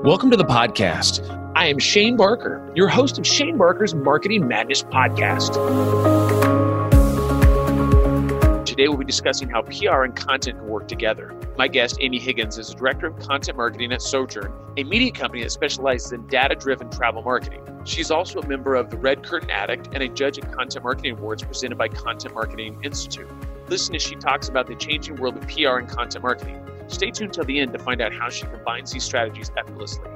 Welcome to the podcast. I am Shane Barker, your host of Shane Barker's Marketing Madness podcast. Today we'll be discussing how PR and content can work together. My guest, Amy Higgins, is the Director of Content Marketing at Sojourn, a media company that specializes in data-driven travel marketing. She's also a member of the Red Curtain Addict and a judge at Content Marketing Awards presented by Content Marketing Institute. Listen as she talks about the changing world of PR and content marketing. Stay tuned till the end to find out how she combines these strategies effortlessly.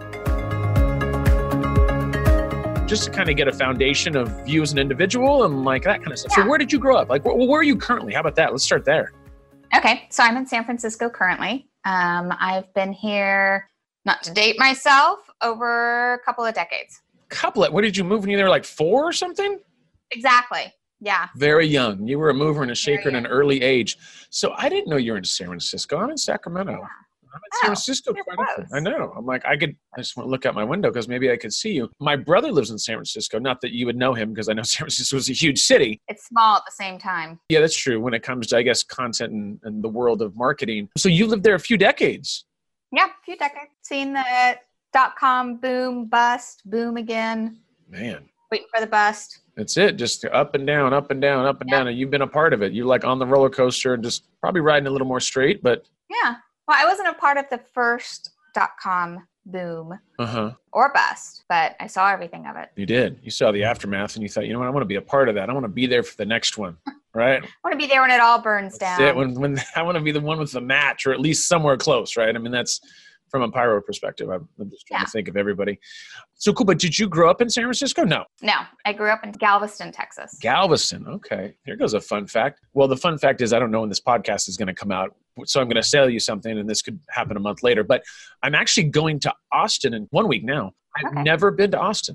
Just to kind of get a foundation of you as an individual and like that kind of stuff. Yeah. So where did you grow up? Like, where are you currently? How about that? Let's start there. Okay. So I'm in San Francisco currently. I've been here, not to date myself, over a couple of decades. What did you move when you were like 4 or something? Exactly. Yeah. Very young. You were a mover and a shaker in an early age. So I didn't know you were in San Francisco. I'm in Sacramento. Yeah. I'm in San Francisco quite often. I know. I'm like, I just want to look out my window because maybe I could see you. My brother lives in San Francisco. Not that you would know him because I know San Francisco is a huge city. It's small at the same time. Yeah, that's true when it comes to, I guess, content and the world of marketing. So you lived there a few decades. Yeah, a few decades. Seen the .com boom, bust, boom again. Man. Waiting for the bust. That's it. Just up and down, up and down, up and down. And you've been a part of it. You're like on the roller coaster and just probably riding a little more straight, but. Yeah. Well, I wasn't a part of the first .com boom or bust, but I saw everything of it. You did. You saw the aftermath and you thought, you know what, I want to be a part of that. I want to be there for the next one, right? I want to be there when it all burns down. That's it. When I want to be the one with the match or at least somewhere close, right? I mean, that's from a pyro perspective. I'm just trying to think of everybody. So cool. But did you grow up in San Francisco? No. No. I grew up in Galveston, Texas. Galveston. Okay. Here goes a fun fact. Well, the fun fact is I don't know when this podcast is going to come out. So I'm going to sell you something and this could happen a month later. But I'm actually going to Austin in 1 week now. I've never been to Austin.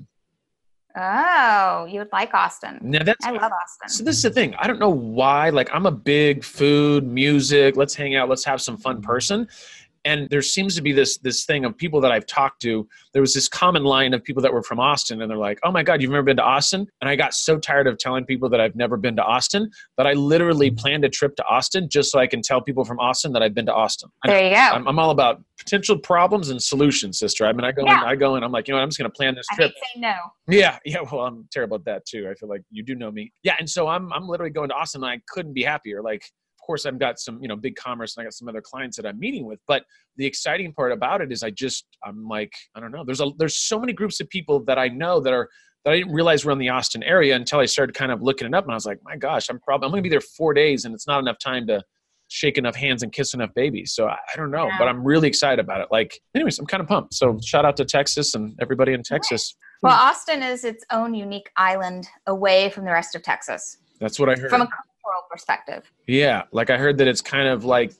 Oh, you would like Austin. Now I love Austin. So this is the thing. I don't know why. Like I'm a big food, music, let's hang out, let's have some fun person. And there seems to be this thing of people that I've talked to. There was this common line of people that were from Austin and they're like, oh my God, you've never been to Austin? And I got so tired of telling people that I've never been to Austin that I literally planned a trip to Austin just so I can tell people from Austin that I've been to Austin. There you go. I'm all about potential problems and solutions, sister. I mean, I go in, I'm like, you know what, I'm just going to plan this trip. I say no. Yeah. Well, I'm terrible at that too. I feel like you do know me. Yeah. And so I'm literally going to Austin and I couldn't be happier. Like, of course, I've got some, big commerce and I got some other clients that I'm meeting with. But the exciting part about it is I'm like, I don't know. There's so many groups of people that I know that I didn't realize were in the Austin area until I started kind of looking it up. And I was like, my gosh, I'm going to be there 4 days and it's not enough time to shake enough hands and kiss enough babies. So I don't know, but I'm really excited about it. Like, anyways, I'm kind of pumped. So shout out to Texas and everybody in Texas. Well, Austin is its own unique island away from the rest of Texas. That's what I heard. From a cultural perspective. Yeah. Like I heard that it's kind of like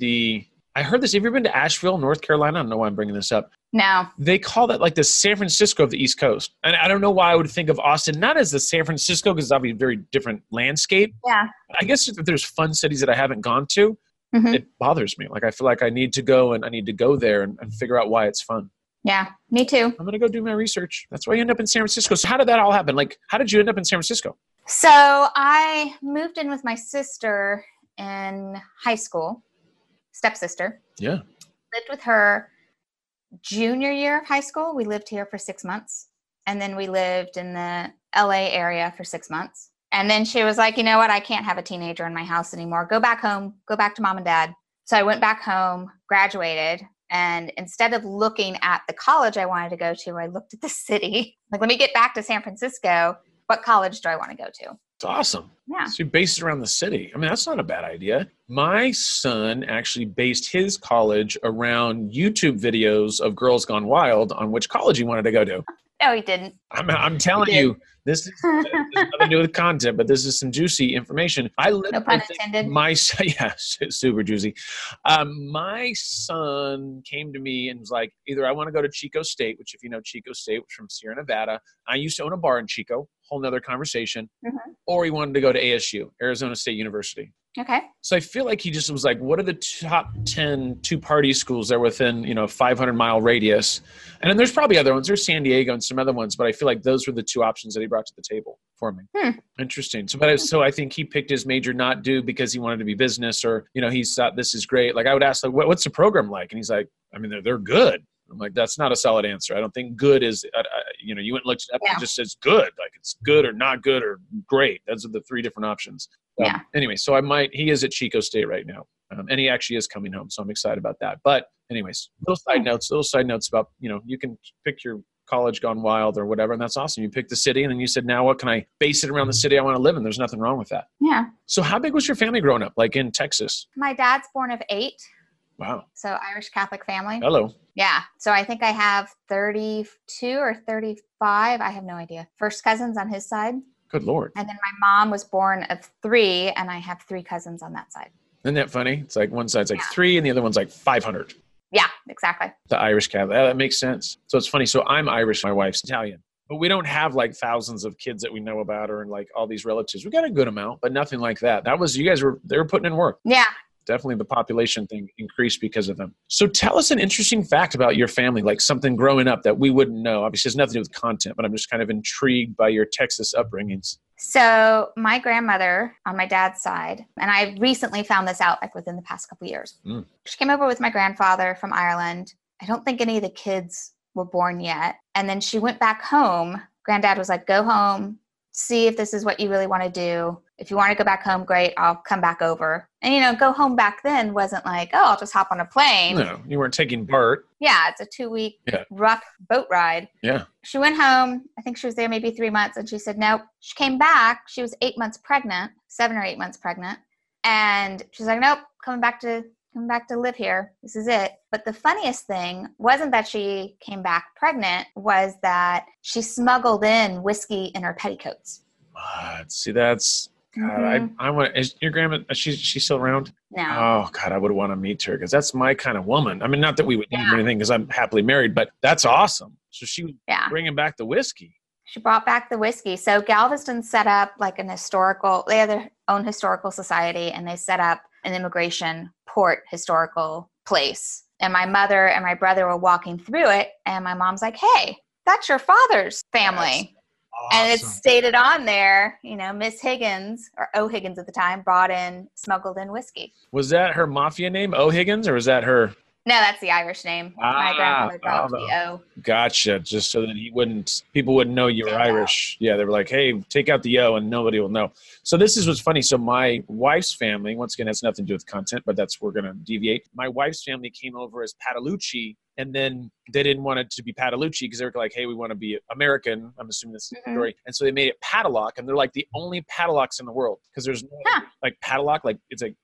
I heard this. Have you ever been to Asheville, North Carolina? I don't know why I'm bringing this up. No. They call that like the San Francisco of the East Coast. And I don't know why I would think of Austin, not as the San Francisco, because it's obviously a very different landscape. Yeah. I guess if there's fun cities that I haven't gone to, it bothers me. Like I feel like I need to go there and figure out why it's fun. Yeah, me too. I'm going to go do my research. That's why you end up in San Francisco. So how did that all happen? Like, how did you end up in San Francisco? So I moved in with my sister in high school, stepsister. Yeah. Lived with her junior year of high school. We lived here for 6 months. And then we lived in the LA area for 6 months. And then she was like, you know what? I can't have a teenager in my house anymore. Go back home. Go back to mom and dad. So I went back home, graduated. And instead of looking at the college I wanted to go to, I looked at the city. Like, let me get back to San Francisco. What college do I want to go to? It's awesome. Yeah. So you based it around the city. I mean, that's not a bad idea. My son actually based his college around YouTube videos of Girls Gone Wild on which college he wanted to go to. No, he didn't. I'm telling you, this is nothing to do with content, but this is some juicy information. No pun intended. Super juicy. My son came to me and was like, either I want to go to Chico State, which if you know Chico State was from Sierra Nevada. I used to own a bar in Chico, whole nother conversation. Or he wanted to go to ASU, Arizona State University. Okay. So I feel like he just was like, what are the top 10 two-party schools that are within, 500-mile radius? And then there's probably other ones. There's San Diego and some other ones, but I feel like those were the two options that he brought to the table for me. Interesting. So I think he picked his major not do because he wanted to be business or, he thought this is great. Like I would ask, like, what's the program like? And he's like, I mean, they're good. I'm like, that's not a solid answer. I don't think good is, you went and looked it up. Yeah. It just says good. Like it's good or not good or great. Those are the three different options. Yeah. Anyway, so he is at Chico State right now. And he actually is coming home. So I'm excited about that. But anyways, little side notes about, you can pick your college gone wild or whatever. And that's awesome. You picked the city and then you said, now what can I base it around the city I want to live in? There's nothing wrong with that. Yeah. So how big was your family growing up? Like in Texas? My dad's born of 8. Wow. So Irish Catholic family. Hello. Yeah. So I think I have 32 or 35. I have no idea. First cousins on his side. Good Lord. And then my mom was born of 3 and I have 3 cousins on that side. Isn't that funny? It's like one side's like 3 and the other one's like 500. Yeah, exactly. The Irish Catholic. That makes sense. So it's funny. So I'm Irish. My wife's Italian. But we don't have like thousands of kids that we know about or like all these relatives. We got a good amount, but nothing like that. They were putting in work. Yeah. Definitely the population thing increased because of them. So tell us an interesting fact about your family, like something growing up that we wouldn't know. Obviously, it has nothing to do with content, but I'm just kind of intrigued by your Texas upbringings. So my grandmother on my dad's side, and I recently found this out like within the past couple of years. She came over with my grandfather from Ireland. I don't think any of the kids were born yet. And then she went back home. Granddad was like, go home, see if this is what you really want to do. If you want to go back home, great, I'll come back over. And, go home back then wasn't like, oh, I'll just hop on a plane. No, you weren't taking BART. Yeah, it's a 2-week rough boat ride. Yeah. She went home. I think she was there maybe 3 months. And she said, nope. She came back. She was 8 months pregnant, 7 or 8 months pregnant. And she's like, nope, coming back to live here. This is it. But the funniest thing wasn't that she came back pregnant, was that she smuggled in whiskey in her petticoats. See, that's... God, I want. Is your grandma? She's still around? No. Oh God, I would want to meet her because that's my kind of woman. I mean, not that we would need or anything because I'm happily married, but that's awesome. So she was bringing back the whiskey. She brought back the whiskey. So Galveston set up like they have their own historical society, and they set up an immigration port historical place. And my mother and my brother were walking through it, and my mom's like, "Hey, that's your father's family." Awesome. And it's stated on there, Miss Higgins, or O'Higgins at the time, brought in smuggled in whiskey. Was that her mafia name, O'Higgins, or was that her? No, that's the Irish name. My grandfather brought the O. Gotcha. Just so that people wouldn't know you were Irish. Yeah, they were like, hey, take out the O and nobody will know. So this is what's funny. So my wife's family, once again, has nothing to do with content, but we're going to deviate. My wife's family came over as Patalucci, and then they didn't want it to be Patalucci because they were like, hey, we want to be American. I'm assuming this is the story. And so they made it Padlock, and they're like the only Padlocks in the world because there's no like Padlock, like it's like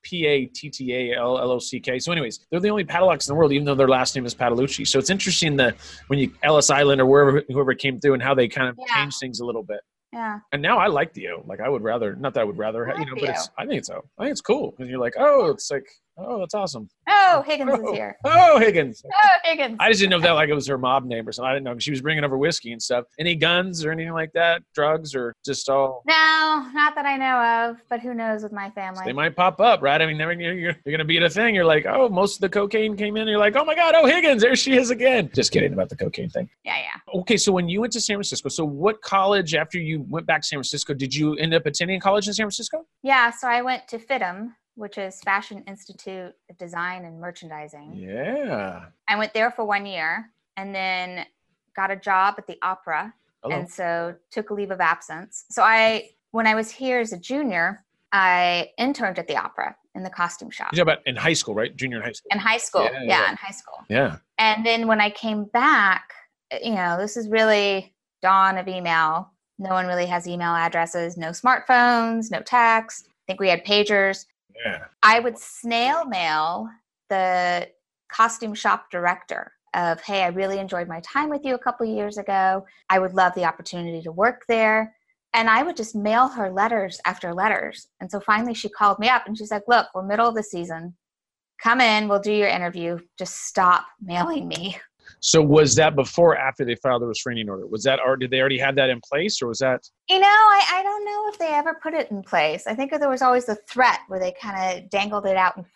Pattallock. So anyways, they're the only Padlocks in the world, even though their last name is Patalucci. So it's interesting that when you Ellis Island or whoever came through and how they kind of changed things a little bit. Yeah. And now I like the O. Like I would rather, not that I would rather, but I think it's O. I think it's cool. And you're like, it's like, that's awesome. Oh, Higgins is here. Oh, Higgins. Oh, Higgins. I just didn't know if that like it was her mob name or something. I didn't know. She was bringing over whiskey and stuff. Any guns or anything like that? Drugs or just all? No, not that I know of, but who knows with my family. So they might pop up, right? I mean, you're going to be at a thing. You're like, most of the cocaine came in. You're like, oh my God, Higgins, there she is again. Just kidding about the cocaine thing. Yeah. Okay, so when you went to San Francisco, so what college, after you went back to San Francisco, did you end up attending college in San Francisco? Yeah, so I went to FIDM, which is Fashion Institute of Design and Merchandising. Yeah. I went there for 1 year and then got a job at the Opera. Hello. And so took a leave of absence. So when I was here as a junior, I interned at the Opera in the costume shop. You're talking about in high school, right? Junior in high school. In high school. Yeah, in high school. Yeah. And then when I came back, this is really dawn of email. No one really has email addresses, no smartphones, no text. I think we had pagers. Yeah. I would snail mail the costume shop director of, hey, I really enjoyed my time with you a couple of years ago. I would love the opportunity to work there. And I would just mail her letters after letters. And so finally she called me up and she's like, look, we're middle of the season. Come in, we'll do your interview. Just stop mailing me. So was that before or after they filed the restraining order? Was that, or did they already have that in place, or was that? I don't know if they ever put it in place. I think there was always the threat where they kind of dangled it out in front.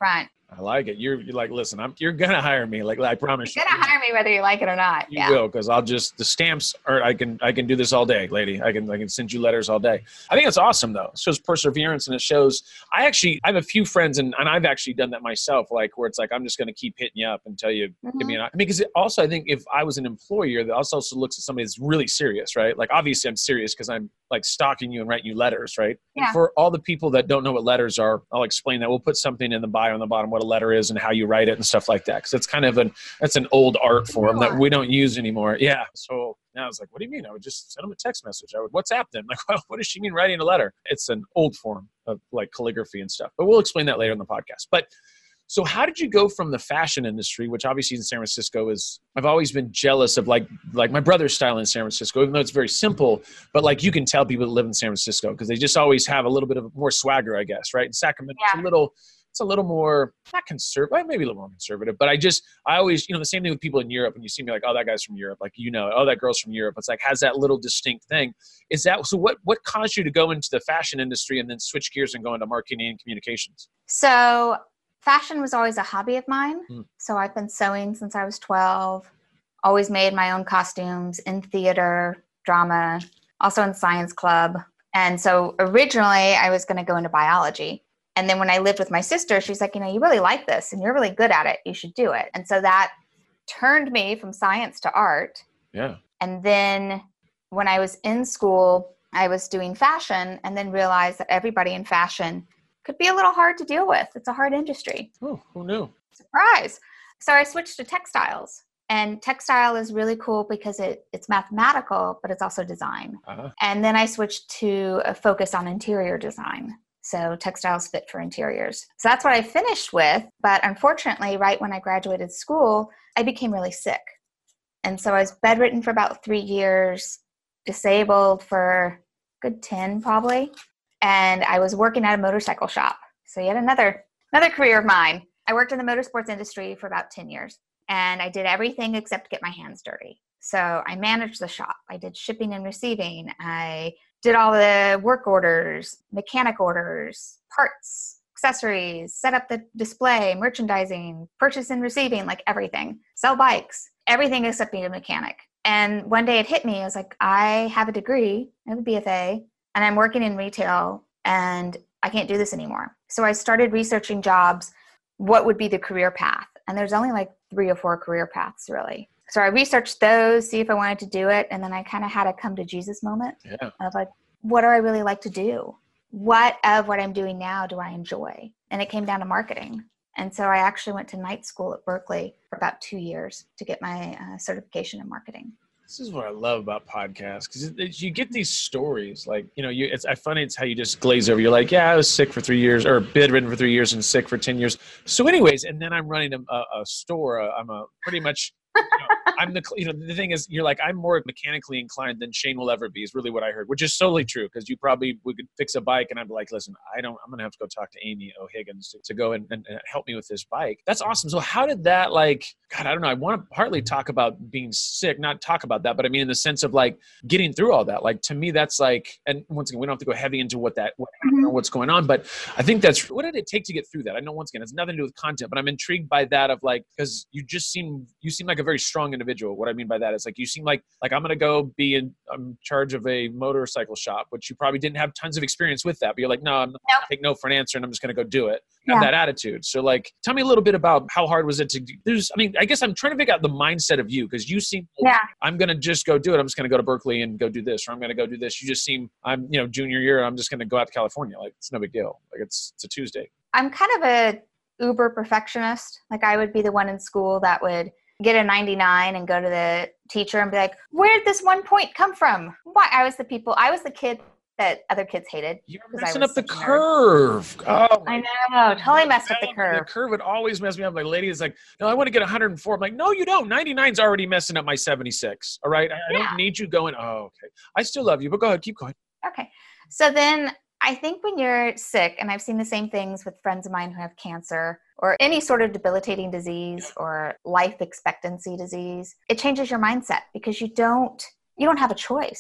I like it. You're like, listen, you're going to hire me. Like, I promise You're going to hire me whether you like it or not. You will, because the stamps are, I can do this all day, lady. I can send you letters all day. I think it's awesome though. It shows perseverance, and it shows, I have a few friends and I've actually done that myself, like where it's like, I'm just going to keep hitting you up until you give me because also I think if I was an employer that also looks at somebody that's really serious, right? Like obviously I'm serious because I'm like stalking you and writing you letters, right? Yeah. And for all the people that don't know what letters are, I'll explain that. We'll put something in the bio on the bottom, what a letter is and how you write it and stuff like that. Cause it's kind of that's an old art form that we don't use anymore. Yeah. So now I was like, what do you mean? I would just send them a text message. I would WhatsApp them. Like, well, what does she mean writing a letter? It's an old form of like calligraphy and stuff, but we'll explain that later in the podcast. But so how did you go from the fashion industry, which obviously in San Francisco I've always been jealous of like my brother's style in San Francisco, even though it's very simple, but like you can tell people that live in San Francisco because they just always have a little bit of more swagger, I guess, right? In Sacramento, it's a little more, not conservative, maybe a little more conservative, but I always, the same thing with people in Europe, when you see me like, oh, that guy's from Europe, like, oh, that girl's from Europe. It's like, has that little distinct thing. So what caused you to go into the fashion industry and then switch gears and go into marketing and communications? So fashion was always a hobby of mine. So I've been sewing since I was 12, always made my own costumes in theater, drama, also in science club. And so originally I was going to go into biology. And then when I lived with my sister, she's like, you really like this and you're really good at it. You should do it. And so that turned me from science to art. Yeah. And then when I was in school, I was doing fashion and then realized that everybody in fashion could be a little hard to deal with. It's a hard industry. Oh, who knew? Surprise. So I switched to textiles. And textile is really cool because it's mathematical, but it's also design. Uh-huh. And then I switched to a focus on interior design. So textiles fit for interiors. So that's what I finished with. But unfortunately, right when I graduated school, I became really sick. And so I was bedridden for about 3 years, disabled for a good 10 probably. And I was working at a motorcycle shop. So yet another career of mine. I worked in the motorsports industry for about 10 years. And I did everything except get my hands dirty. So I managed the shop. I did shipping and receiving. I did all the work orders, mechanic orders, parts, accessories, set up the display, merchandising, purchase and receiving, like everything. Sell bikes, everything except being a mechanic. And one day it hit me. I was like, I have a degree, I have a BFA, and I'm working in retail and I can't do this anymore. So I started researching jobs, what would be the career path? And there's only like 3 or 4 career paths really. So I researched those, see if I wanted to do it. And then I kind of had a come to Jesus moment of like, what do I really like to do? What of what I'm doing now do I enjoy? And it came down to marketing. And so I actually went to night school at Berkeley for about 2 years to get my certification in marketing. This is what I love about podcasts, because you get these stories like, I find it's how you just glaze over. You're like, yeah, I was sick for 3 years or bedridden for 3 years and sick for 10 years. So anyways, and then I'm running a store. I'm a pretty much, I'm the thing is, you're like, I'm more mechanically inclined than Shane will ever be, is really what I heard, which is solely true. Cause we could fix a bike and I'm like, listen, I'm going to have to go talk to Amy O'Higgins to go and help me with this bike. That's awesome. So how did that God, I don't know. I want to partly talk about being sick, not talk about that, but I mean, in the sense of like getting through all that, like to me, that's like, and once again, we don't have to go heavy into what's going on, but I think what did it take to get through that? I know once again, it's nothing to do with content, but I'm intrigued by that of like, cause you seem like a very strong individual. What I mean by that is like, you seem like I'm going to go be in charge of a motorcycle shop, which you probably didn't have tons of experience with that, but you're like, no, I'm not going to take no for an answer and I'm just going to go do it. Have that attitude. So like, tell me a little bit about how hard was it to do. I guess I'm trying to figure out the mindset of you, because you seem like, I'm going to just go do it. I'm just going to go to Berkeley and go do this, or I'm going to go do this. You just seem, I'm, junior year, I'm just going to go out to California. Like, it's no big deal. Like it's a Tuesday. I'm kind of a uber perfectionist. Like I would be the one in school that would get a 99 and go to the teacher and be like, where did this 1 point come from? Why? I was the kid that other kids hated. You're messing up the curve. Oh, I know. Totally messed up the curve. The curve would always mess me up. My lady is like, no, I want to get 104. I'm like, no, you don't. 99's already messing up my 76. All right. I don't need you going, oh, okay. I still love you, but go ahead. Keep going. Okay. So then I think when you're sick, and I've seen the same things with friends of mine who have cancer or any sort of debilitating disease or life expectancy disease, it changes your mindset because you don't have a choice.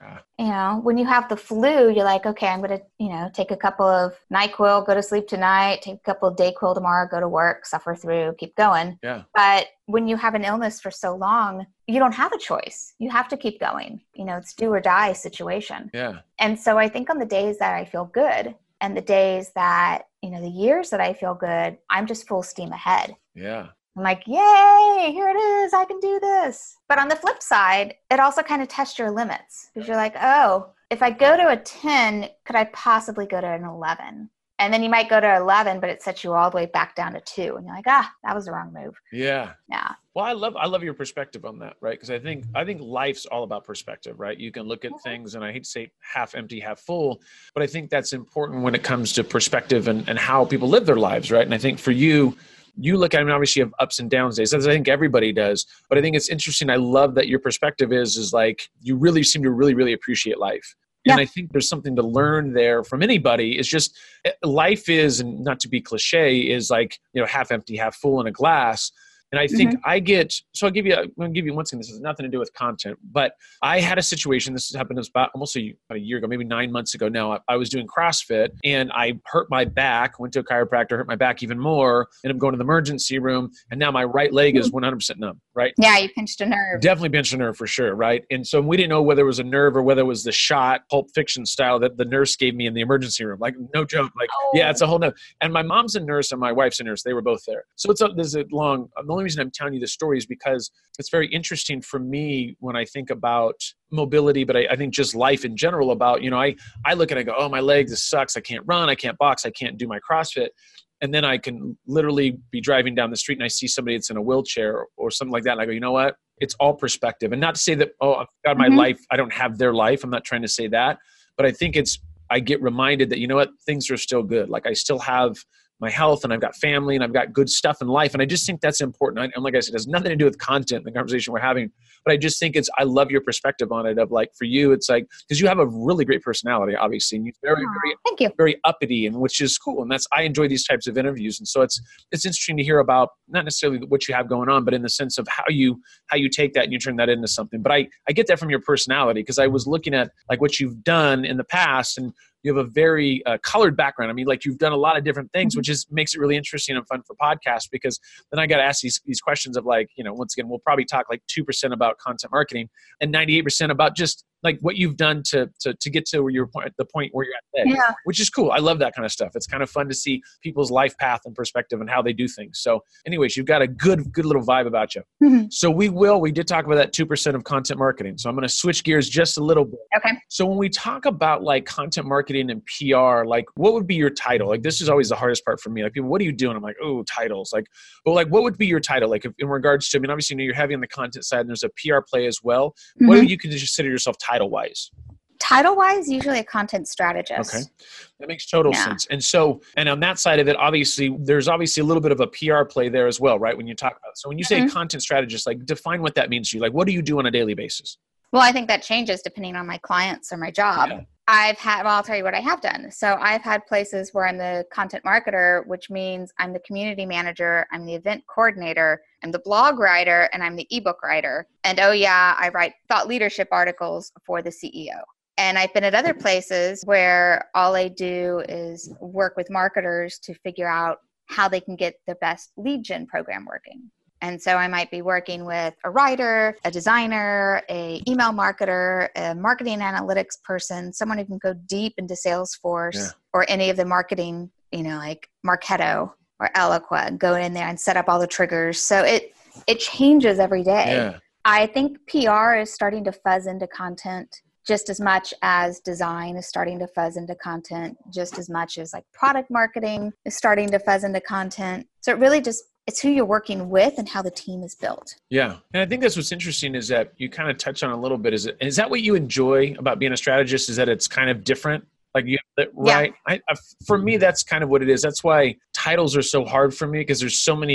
Ah, You know, when you have the flu, you're like, okay, I'm going to, you know, take a couple of NyQuil, go to sleep tonight, take a couple of Dayquil tomorrow, go to work, suffer through, keep going. yeah. But when you have an illness for so long, you don't have a choice. You have to keep going. You know, it's do or die situation. Yeah. And so I think on the days that I feel good and the days that, you know, the years that I feel good, I'm just full steam ahead. Yeah. I'm like, yay, here it is. I can do this. But on the flip side, it also kind of tests your limits because you're like, oh, if I go to a 10, could I possibly go to an 11? And then you might go to 11, but it sets you all the way back down to 2. And you're like, that was the wrong move. Yeah. Yeah. Well, I love your perspective on that, right? Because I think life's all about perspective, right? You can look at things, and I hate to say half empty, half full, but I think that's important when it comes to perspective and how people live their lives, right? And I think for you look at, I mean, obviously you have ups and downs days, as I think everybody does, but I think it's interesting. I love that your perspective is like, you really seem to really, really appreciate life. And I think there's something to learn there from anybody. It's just life is, and not to be cliche, is like, you know, half empty, half full in a glass. And I think I'm going to give you one thing. This has nothing to do with content, but I had a situation. This happened about almost a year ago, maybe 9 months ago now. I was doing CrossFit and I hurt my back, went to a chiropractor, hurt my back even more. And I'm going to the emergency room. And now my right leg is 100% numb, right? Yeah, you pinched a nerve. Definitely pinched a nerve for sure, right? And so we didn't know whether it was a nerve or whether it was the shot, Pulp Fiction style, that the nurse gave me in the emergency room. Like, no joke. Like, yeah, it's a whole no. And my mom's a nurse and my wife's a nurse. They were both there. So there's a long, the only reason I'm telling you this story is because it's very interesting for me when I think about mobility, but I think just life in general about, you know, I look at it and go, oh, my leg, this sucks. I can't run. I can't box. I can't do my CrossFit. And then I can literally be driving down the street and I see somebody that's in a wheelchair or something like that. And I go, you know what? It's all perspective. And not to say that, oh, I've got my life, I don't have their life. I'm not trying to say that. But I think I get reminded that, you know what? Things are still good. Like I still have my health and I've got family and I've got good stuff in life. And I just think that's important. And like I said, it has nothing to do with content, the conversation we're having, but I just think I love your perspective on it of like, for you, it's like, because you have a really great personality, obviously, and you're Thank you. very uppity, and which is cool. And I enjoy these types of interviews. And so it's interesting to hear about not necessarily what you have going on, but in the sense of how you take that and you turn that into something. But I get that from your personality, because I was looking at like what you've done in the past, and you have a very colored background. I mean, like you've done a lot of different things, which makes it really interesting and fun for podcasts, because then I got to ask these questions of like, you know, once again, we'll probably talk like 2% about content marketing and 98% about just like what you've done to get to where the point where you're at today, which is cool. I love that kind of stuff. It's kind of fun to see people's life path and perspective and how they do things. So anyways, you've got a good little vibe about you. So we did talk about that 2% of content marketing. So I'm going to switch gears just a little bit. Okay. So when we talk about like content marketing and PR, like what would be your title? Like this is always the hardest part for me. Like people, what are you doing? I'm like, oh, titles. Like, well, like what would be your title? Like in regards to, I mean, obviously, you know, you're heavy on the content side and there's a PR play as well. What do you consider yourself title-wise? Title-wise, usually a content strategist. Okay. That makes total sense. And so, and on that side of it, obviously, there's obviously a little bit of a PR play there as well, right? When you talk about it. So when you say content strategist, like define what that means to you. Like, what do you do on a daily basis? Well, I think that changes depending on my clients or my job. Yeah. I'll tell you what I have done. So I've had places where I'm the content marketer, which means I'm the community manager, I'm the event coordinator, I'm the blog writer, and I'm the ebook writer. And oh yeah, I write thought leadership articles for the CEO. And I've been at other places where all I do is work with marketers to figure out how they can get the best lead gen program working. And so I might be working with a writer, a designer, a email marketer, a marketing analytics person, someone who can go deep into Salesforce or any of the marketing, you know, like Marketo or Eloqua, go in there and set up all the triggers. So it changes every day. Yeah. I think PR is starting to fuzz into content just as much as design is starting to fuzz into content, just as much as like product marketing is starting to fuzz into content. So it really just, it's who you're working with and how the team is built. Yeah. And I think that's what's interesting is that you kind of touch on a little bit. Is that what you enjoy about being a strategist, is that it's kind of different? Like, right? Yeah. For me, that's kind of what it is. That's why titles are so hard for me, because there's so many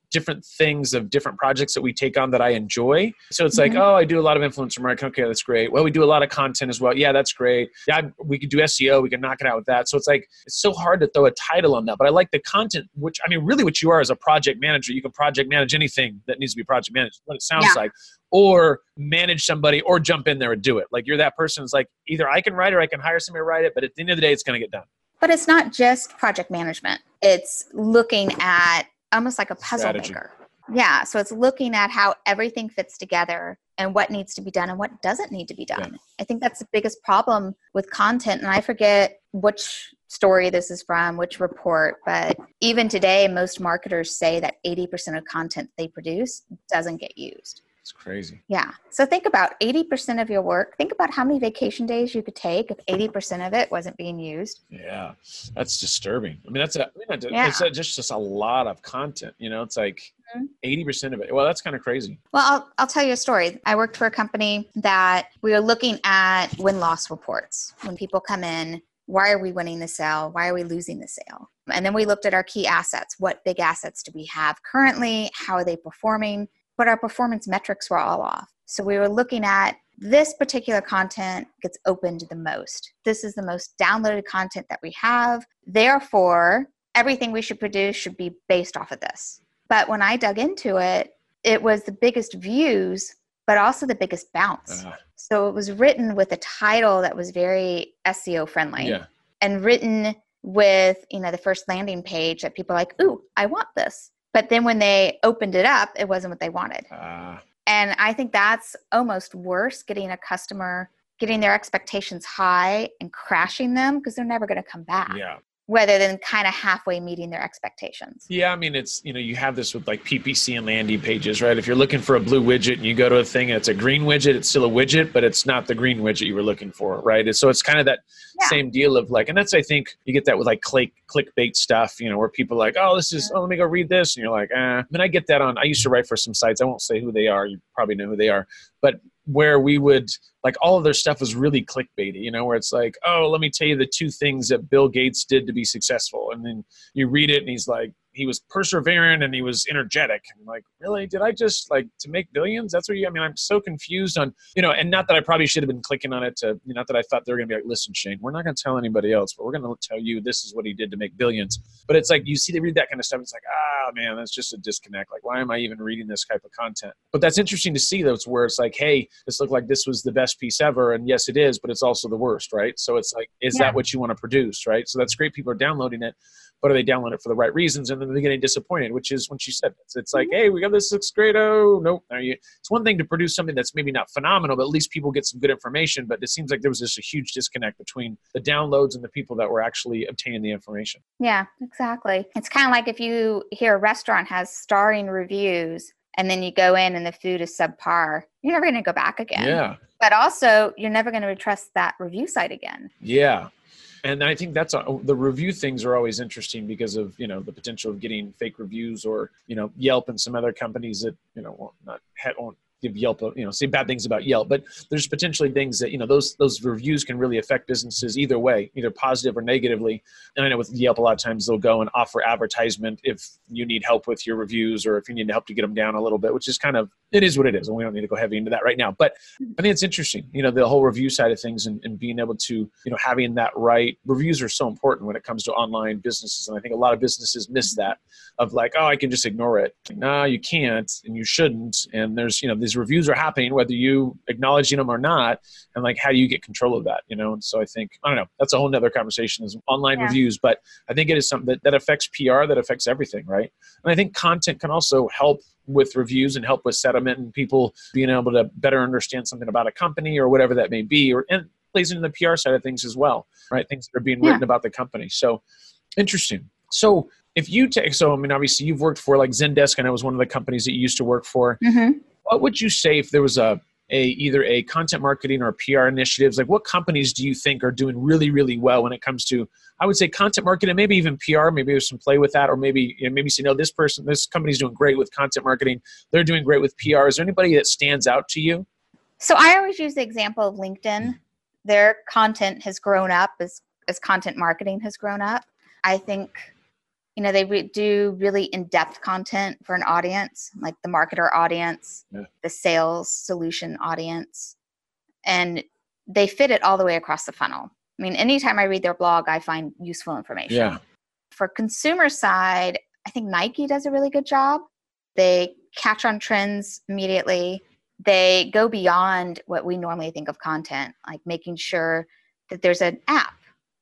different things of different projects that we take on that I enjoy. So it's like, Mhm. oh, I do a lot of influencer marketing. Okay, that's great. Well, we do a lot of content as well. Yeah, that's great. Yeah, we could do SEO. We can knock it out with that. So it's like, it's so hard to throw a title on that. But I like the content, which, I mean, really what you are as a project manager. You can project manage anything that needs to be project managed, what it sounds Yeah. like, or manage somebody or jump in there and do it. Like you're that person who's like, either I can write or I can hire somebody to write it. But at the end of the day, it's going to get done. But it's not just project management. It's looking at almost like a puzzle Strategy. maker. Yeah. So it's looking at how everything fits together and what needs to be done and what doesn't need to be done. Yeah. I think that's the biggest problem with content. And I forget which story this is from, which report, but even today, most marketers say that 80% of content they produce doesn't get used. It's crazy. Yeah. So think about 80% of your work. Think about how many vacation days you could take if 80% of it wasn't being used. Yeah, that's disturbing. I mean, Yeah. it's just a lot of content. You know, it's like 80% of it. Well, that's kind of crazy. Well, I'll tell you a story. I worked for a company that we were looking at win-loss reports. When people come in, why are we winning the sale? Why are we losing the sale? And then we looked at our key assets. What big assets do we have currently? How are they performing? But our performance metrics were all off. So we were looking at this particular content gets opened the most. This is the most downloaded content that we have. Therefore, everything we should produce should be based off of this. But when I dug into it, it was the biggest views, but also the biggest bounce. So it was written with a title that was very SEO friendly. Yeah. And written with, the first landing page that people are like, ooh, I want this. But then when they opened it up, it wasn't what they wanted. And I think that's almost worse, getting a customer, getting their expectations high and crashing them because they're never going to come back. Yeah. Rather than kind of halfway meeting their expectations. Yeah, I mean, it's, you have this with like PPC and landing pages, right? If you're looking for a blue widget and you go to a thing and it's a green widget, it's still a widget, but it's not the green widget you were looking for, right? And so it's kind of that same deal of like, and that's, I think you get that with like clickbait stuff, where people are like, oh, let me go read this. And you're like, I mean, I get that I used to write for some sites. I won't say who they are. You probably know who they are, but where we would, like, all of their stuff was really clickbaity, where it's like, oh, let me tell you the 2 things that Bill Gates did to be successful. And then you read it and he's like, he was persevering and he was energetic. And I'm like, really? Did I just to make billions? That's what I'm so confused on, and not that I probably should have been clicking on it not that I thought they were going to be like, listen, Shane, we're not going to tell anybody else, but we're going to tell you this is what he did to make billions. But it's like, they read that kind of stuff. It's like, man, that's just a disconnect. Like, why am I even reading this type of content? But that's interesting to see, though. It's where it's like, hey, this looked like this was the best piece ever. And yes, it is, but it's also the worst, right? So it's like, is that what you want to produce, right? So that's great. People are downloading it. But are they downloading it for the right reasons? And then they're getting disappointed, which is when she said this. It's like, hey, we got this, looks great. Oh, nope. It's one thing to produce something that's maybe not phenomenal, but at least people get some good information. But it seems like there was just a huge disconnect between the downloads and the people that were actually obtaining the information. Yeah, exactly. It's kind of like if you hear a restaurant has starring reviews and then you go in and the food is subpar, you're never going to go back again. Yeah. But also, you're never going to trust that review site again. Yeah. And I think that's the review things are always interesting because of, the potential of getting fake reviews or, Yelp and some other companies that, won't give Yelp, say bad things about Yelp, but there's potentially things that, those reviews can really affect businesses either way, either positive or negatively. And I know with Yelp, a lot of times they'll go and offer advertisement if you need help with your reviews or if you need help to get them down a little bit, which is it is what it is. And we don't need to go heavy into that right now. But I think it's interesting, the whole review side of things and being able to, having that right. Reviews are so important when it comes to online businesses. And I think a lot of businesses miss that of like, oh, I can just ignore it. No, you can't and you shouldn't. And there's, these reviews are happening whether you acknowledging them or not. And like, how do you get control of that? And so I think, I don't know, that's a whole nother conversation is online reviews, but I think it is something that affects PR, that affects everything. Right. And I think content can also help with reviews and help with settlement and people being able to better understand something about a company or whatever that may be, and plays into the PR side of things as well, right? Things that are being written about the company. So interesting. So if you take, obviously you've worked for like Zendesk, and it was one of the companies that you used to work for. Mm-hmm. What would you say if there was either a content marketing or PR initiatives? Like, what companies do you think are doing really, really well when it comes to, I would say, content marketing, maybe even PR? Maybe there's some play with that, or maybe say, no, this company's doing great with content marketing. They're doing great with PR. Is there anybody that stands out to you? So I always use the example of LinkedIn. Their content has grown up as content marketing has grown up. I think, They do really in-depth content for an audience, like the marketer audience, the sales solution audience, and they fit it all the way across the funnel. I mean, anytime I read their blog, I find useful information. Yeah. For consumer side, I think Nike does a really good job. They catch on trends immediately. They go beyond what we normally think of content, like making sure that there's an app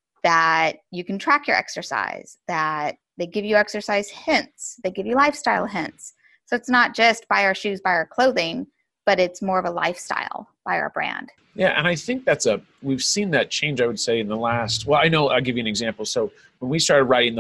that you can track your exercise, that they give you exercise hints, they give you lifestyle hints. So it's not just buy our shoes, buy our clothing, but it's more of a lifestyle, buy our brand. Yeah, and I think we've seen that change, I would say, in the last, I'll give you an example. So when we started writing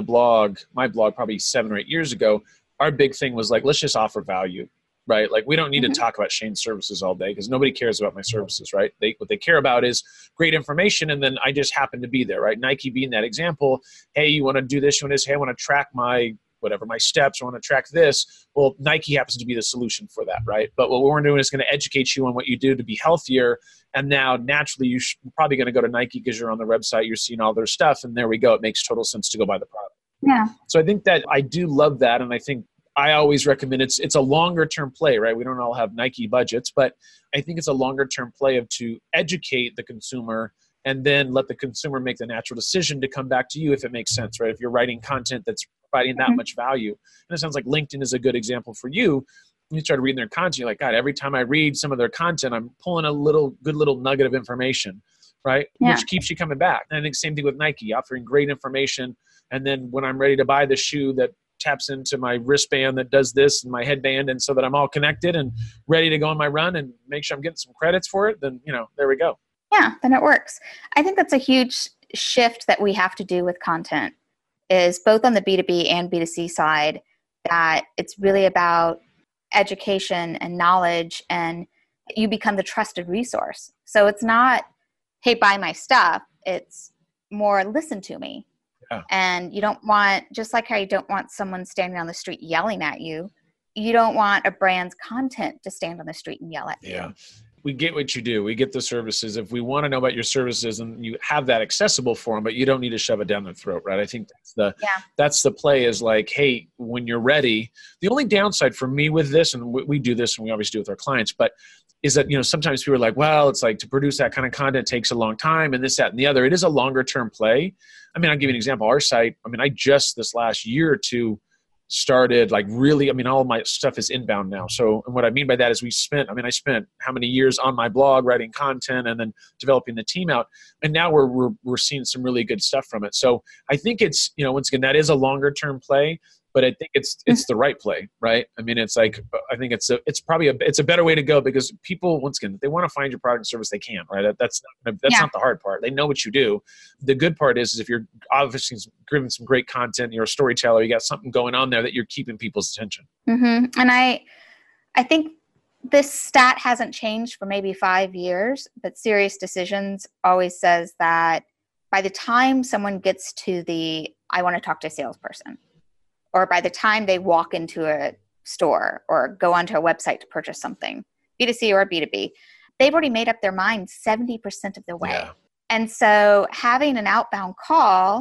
my blog probably 7 or 8 years ago, our big thing was like, let's just offer value, right? Like we don't need to talk about Shane's services all day because nobody cares about my services, right? What they care about is great information, and then I just happen to be there, right? Nike being that example. Hey, you want to do this? You want to say, hey, I want to track my steps, I want to track this. Well, Nike happens to be the solution for that, right? But what we're doing is going to educate you on what you do to be healthier. And now naturally, you're probably going to go to Nike because you're on their website, you're seeing all their stuff, and there we go. It makes total sense to go buy the product. Yeah. So I think that I do love that. And I think I always recommend it's a longer term play, right? We don't all have Nike budgets, but I think it's a longer term play to educate the consumer and then let the consumer make the natural decision to come back to you if it makes sense, right? If you're writing content that's providing that much value. And it sounds like LinkedIn is a good example for you. You start reading their content, you're like, God, every time I read some of their content, I'm pulling a good little nugget of information, right? Yeah. Which keeps you coming back. And I think same thing with Nike, offering great information. And then when I'm ready to buy the shoe that taps into my wristband that does this and my headband, and so that I'm all connected and ready to go on my run and make sure I'm getting some credits for it, then, there we go. Yeah, then it works. I think that's a huge shift that we have to do with content, is both on the B2B and B2C side, that it's really about education and knowledge, and you become the trusted resource. So it's not, hey, buy my stuff. It's more, listen to me. Yeah. And you don't want, just like how you don't want someone standing on the street yelling at you, you don't want a brand's content to stand on the street and yell at you. Yeah. We get what you do. We get the services. If we want to know about your services, and you have that accessible for them, but you don't need to shove it down their throat, right? I think that's the play, is like, hey, when you're ready. The only downside for me with this, and we do this and we always do with our clients, but is that, sometimes people are like, well, it's like to produce that kind of content takes a long time and this, that, and the other. It is a longer term play. I mean, I'll give you an example. Our site, I just this last year or two started like really, all of my stuff is inbound now. So, and what I mean by that is I spent how many years on my blog writing content and then developing the team out. And now we're seeing some really good stuff from it. So I think it's, once again, that is a longer term play, but I think it's the right play, right? It's like, I think it's a better way to go, because people, once again, they want to find your product and service, they can, right? That's not the hard part. They know what you do. The good part is if you're obviously giving some great content, you're a storyteller, you got something going on there that you're keeping people's attention. Mm-hmm. And I think this stat hasn't changed for maybe 5 years, but Serious Decisions always says that by the time someone gets to I want to talk to a salesperson, or by the time they walk into a store or go onto a website to purchase something, B2C or B2B, they've already made up their mind 70% of the way. Yeah. And so having an outbound call,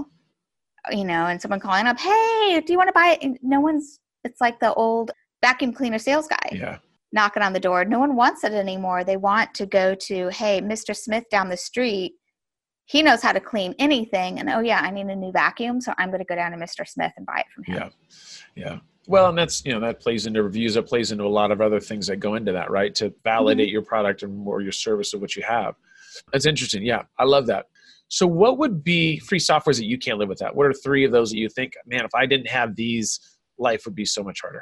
and someone calling up, hey, do you want to buy it? It's like the old vacuum cleaner sales guy knocking on the door. No one wants it anymore. They want to go to, hey, Mr. Smith down the street. He knows how to clean anything. And, oh, yeah, I need a new vacuum, so I'm going to go down to Mr. Smith and buy it from him. Yeah. Well, and that's, that plays into reviews. That plays into a lot of other things that go into that, right? To validate your product or your service of what you have. That's interesting. Yeah, I love that. So what would be free softwares that you can't live without? What are 3 of those that you think, man, if I didn't have these, life would be so much harder?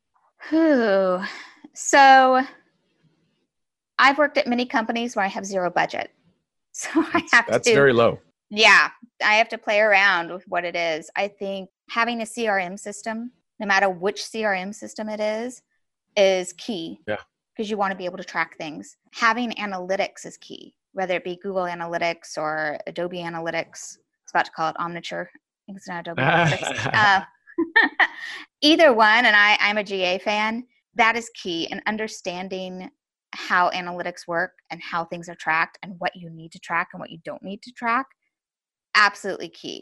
So I've worked at many companies where I have zero budget. So that's very low. Yeah. I have to play around with what it is. I think having a CRM system, no matter which CRM system it is key. Yeah. Because you want to be able to track things. Having analytics is key, whether it be Google Analytics or Adobe Analytics. I was about to call it Omniture. I think it's not Adobe Analytics. Either one, and I'm a GA fan, that is key. And understanding how analytics work and how things are tracked and what you need to track and what you don't need to track, absolutely key.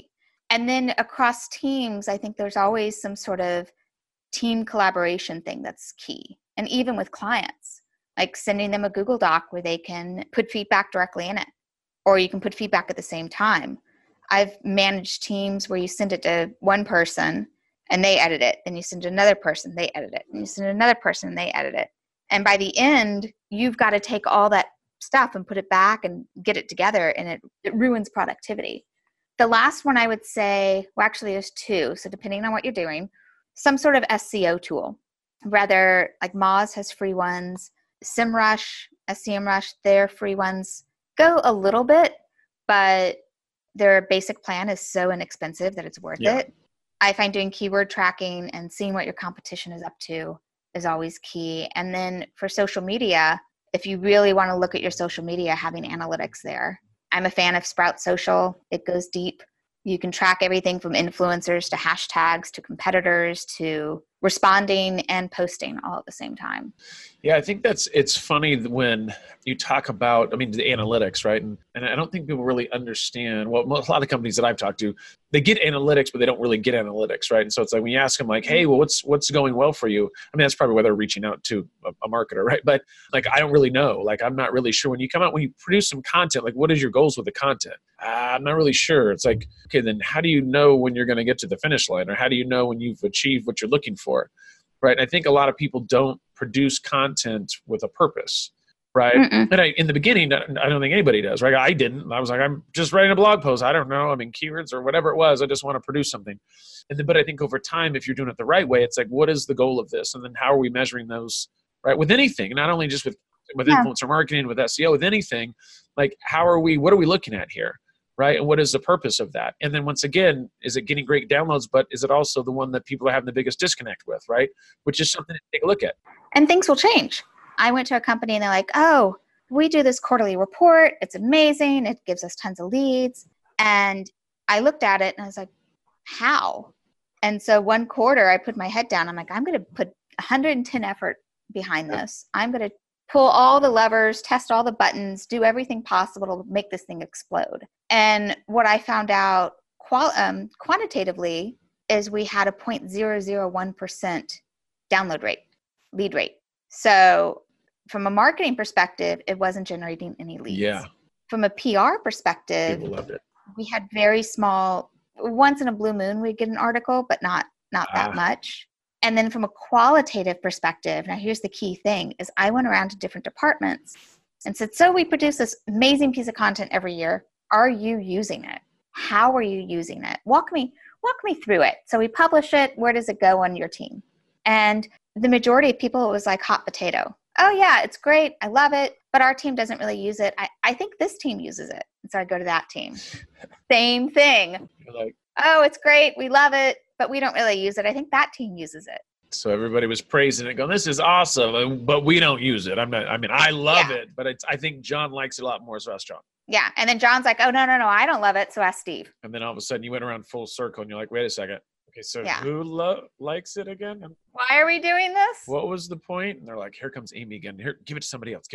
And then across teams, I think there's always some sort of team collaboration thing that's key. And even with clients, like sending them a Google Doc where they can put feedback directly in it, or you can put feedback at the same time. I've managed teams where you send it to one person and they edit it. Then you send to another person, they edit it. And you send to another person and they edit it. And by the end, you've got to take all that stuff and put it back and get it together, and it ruins productivity. The last one I would say, well, actually there's two. So depending on what you're doing, some sort of SEO tool. Rather, like Moz has free ones, SEMrush, SEMrush, their free ones go a little bit, but their basic plan is so inexpensive that it's worth it. I find doing keyword tracking and seeing what your competition is up to is always key. And then for social media, if you really want to look at your social media, having analytics there. I'm a fan of Sprout Social. It goes deep. You can track everything from influencers to hashtags to competitors to responding and posting all at the same time. Yeah, I think it's funny when you talk about, the analytics, right? And I don't think people really understand, well, a lot of companies that I've talked to, they get analytics, but they don't really get analytics, right? And so it's like when you ask them like, hey, well, what's going well for you? That's probably why they're reaching out to a marketer, right? But like, I don't really know. Like, I'm not really sure. When you produce some content, like what is your goals with the content? I'm not really sure. It's like, okay, then how do you know when you're going to get to the finish line? Or how do you know when you've achieved what you're looking for? Right. And I think a lot of people don't produce content with a purpose. Right. And in the beginning, I don't think anybody does. Right. I didn't. I was like, I'm just writing a blog post. I don't know. Keywords or whatever it was. I just want to produce something. But I think over time, if you're doing it the right way, it's like, what is the goal of this? And then how are we measuring those? Right. With anything, not only just with influencer marketing, with SEO, with anything, like what are we looking at here? Right. And what is the purpose of that? And then once again, is it getting great downloads, but is it also the one that people are having the biggest disconnect with? Right. Which is something to take a look at. And things will change. I went to a company and they're like, oh, we do this quarterly report. It's amazing. It gives us tons of leads. And I looked at it and I was like, how? And so one quarter I put my head down. I'm like, I'm going to put 110 effort behind this. I'm going to pull all the levers, test all the buttons, do everything possible to make this thing explode. And what I found out quantitatively is we had a 0.001% download rate, lead rate. So from a marketing perspective, it wasn't generating any leads. Yeah. From a PR perspective, people loved it. We had very small, once in a blue moon, we'd get an article, but not that much. And then from a qualitative perspective, now here's the key thing, is I went around to different departments and said, so we produce this amazing piece of content every year. Are you using it? How are you using it? Walk me through it. So we publish it. Where does it go on your team? And the majority of people, it was like hot potato. Oh yeah, it's great. I love it. But our team doesn't really use it. I think this team uses it. And so I go to that team. Same thing. You're like, oh, it's great. We love it, but we don't really use it. I think that team uses it. So everybody was praising it, going, this is awesome, but we don't use it. I love it, but I think John likes it a lot more, so ask John. Yeah. And then John's like, oh, no, I don't love it. So ask Steve. And then all of a sudden you went around full circle and you're like, wait a second. Okay, so who likes it again? And why are we doing this? What was the point? And they're like, here comes Amy again. Here, give it to somebody else.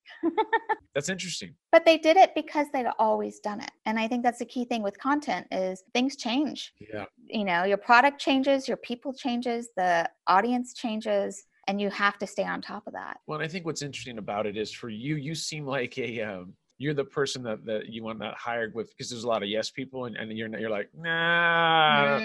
That's interesting. But they did it because they'd always done it. And I think that's the key thing with content is things change. Yeah. Your product changes, your people changes, the audience changes, and you have to stay on top of that. Well, and I think what's interesting about it is for you seem like you're the person that you want that hired with, because there's a lot of yes people and you're like, nah,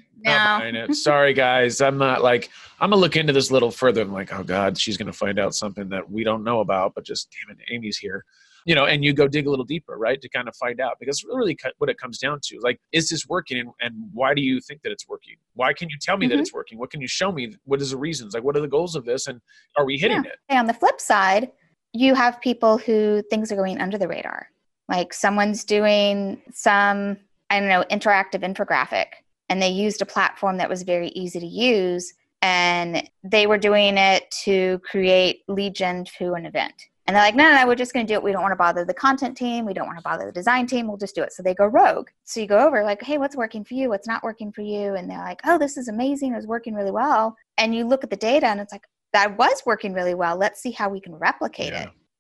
no. Sorry guys. I'm not like, I'm gonna look into this a little further. I'm like, oh God, she's going to find out something that we don't know about, but just damn it, Amy's here, and you go dig a little deeper, right? To kind of find out, because really what it comes down to, like, is this working? And why do you think that it's working? Why can you tell me that it's working? What can you show me? What is the reasons? Like, what are the goals of this? And are we hitting it? Hey, on the flip side, you have people who things are going under the radar. Like someone's doing some, interactive infographic, and they used a platform that was very easy to use, and they were doing it to create lead gen to an event. And they're like, no, we're just going to do it. We don't want to bother the content team. We don't want to bother the design team. We'll just do it. So they go rogue. So you go over like, hey, what's working for you? What's not working for you? And they're like, oh, this is amazing. It was working really well. And you look at the data and it's like, that was working really well. Let's see how we can replicate it.